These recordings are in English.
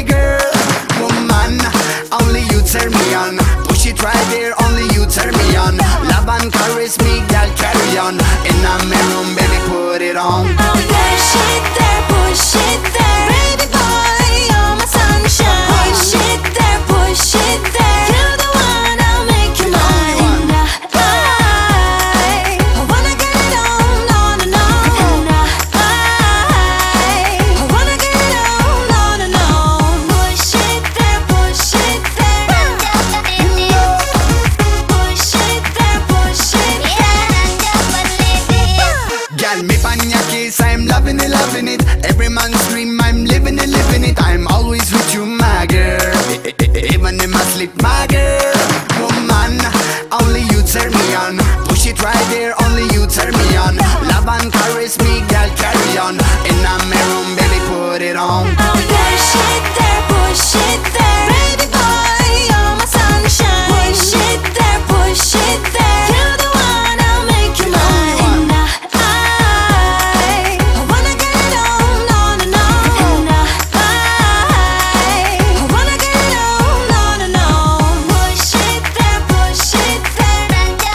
my girl. Woman, only you turn me on. Push it right there, only you turn me on. Love and caress me, girl, carry on. In my room, baby, put it on. Push it there, push it there. Baby boy, you're my sunshine. Push it there, push it there. You're the one, I'll make you mine. I wanna get it on and on. I wanna get it on and on. Push it there, push it there. Push it there, push it there. Girl, me pan your kiss, I'm loving it. Every man's dream, I'm living it. I'm always with you, my girl. Even in my sleep, my girl. Woman, only you turn me on. Push it right there, only you turn me on. Love and caress me, girl, carry on. In my room, baby, put it on. Push it there, push it there. Baby boy, you're my sunshine. Push it there, push it there. You're the one, I'll make you mine. I wanna get it on and on. I wanna get it on and on. Push it there, push it there.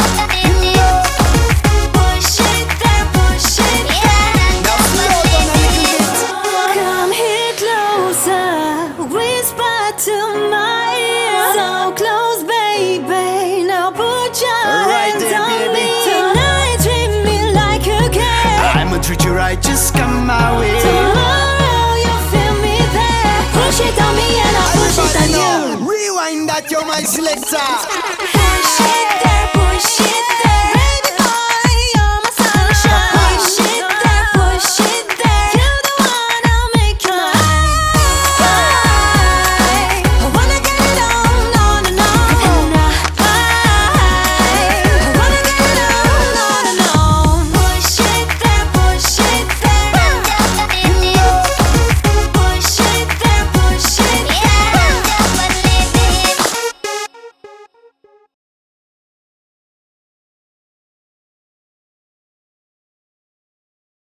Push it there, push it there. Come here closer, whisper to my ear. So close, baby. Now put your Right hands there, on baby. me. Tonight treat me like you care. I'ma treat you right, just come my way. Tomorrow you'll feel me there. Push it on me and I'll push it on you. Rewind that, you're my selector.